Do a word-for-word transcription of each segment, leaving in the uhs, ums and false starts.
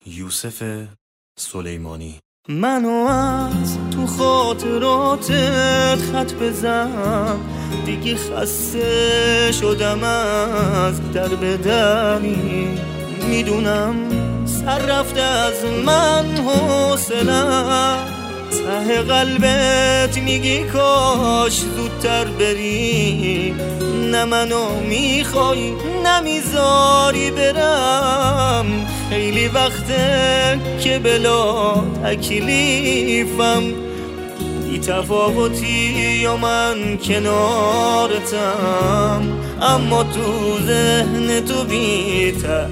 یوسف سلیمانی. منو از تو خاطراتت خط بزن، دیگه خسته شدم از در به دری. میدونم سر رفته از من حوصله‌ام، ته قلبت میگی کاش زودتر بری. نه منو میخوای نمیذاری برم، خیلی وقته که بلا تکلیفم. بی تفاوتی یا من کنارتم، اما تو ذهن تو بی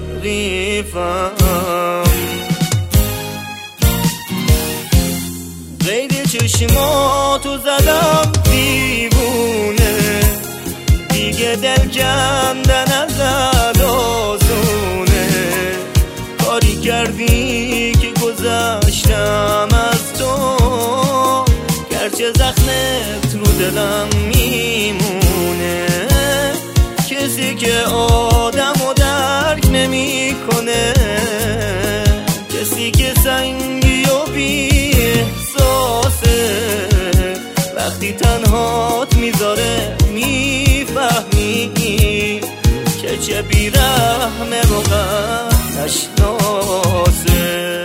تعریفم. قید چشماتو زدم دیوونه، دیگه دل کندن ازت آسونه. کاری کردی که گذشتم از تو، گرچه زخمت رو دلم میمونه. کسی که آدمو درک نمی کنه، کسی که سنگی و بی احساسه، وقتی تنهات میذاره میفهمی که چه بیرحمه و غم نشناسه.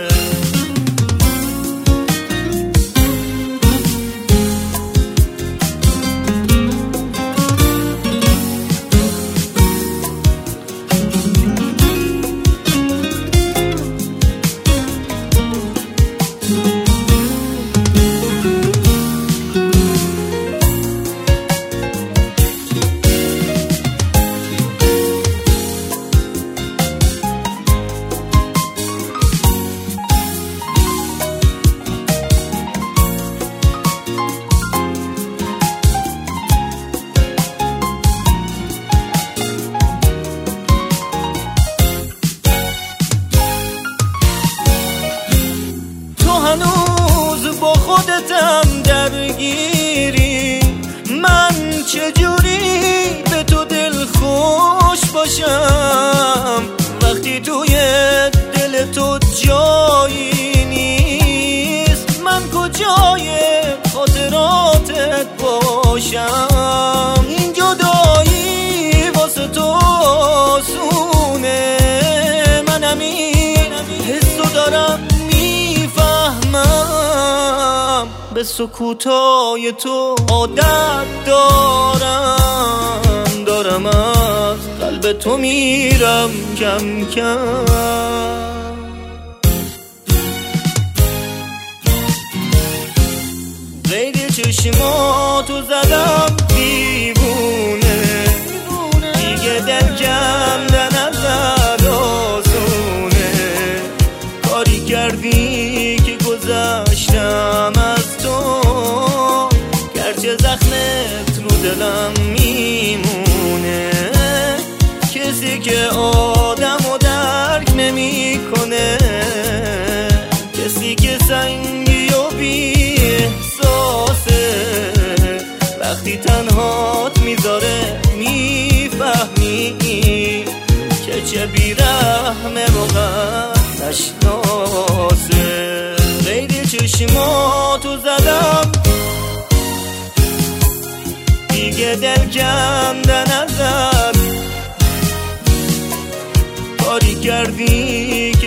هنوز با خودتم درگیری، من چجوری به تو دل خوش باشم وقتی توی دل تو جایی نیست. من کجای خاطراتت باشم؟ این جدایی واسه تو آسونه، منم این حسو دارم میفهمم. به سکوتای تو عادت دارم، دارم از قلب تو میرم کم کم. قید چشماتو زدم دیوونه، دیگه دل کندن ازت آسونه. کاری کردی که گذشتم از تو، گرچه زخمت رو دلم میمونه. کسی که آدمو درک نمی کنه، کسی که سنگی و بی احساسه، وقتی تنهات میذاره میفهمی که چه بیرحمه و غم نشناسه. قید چشماتو زدم، دیگه دل کندن ازت. کاری کردی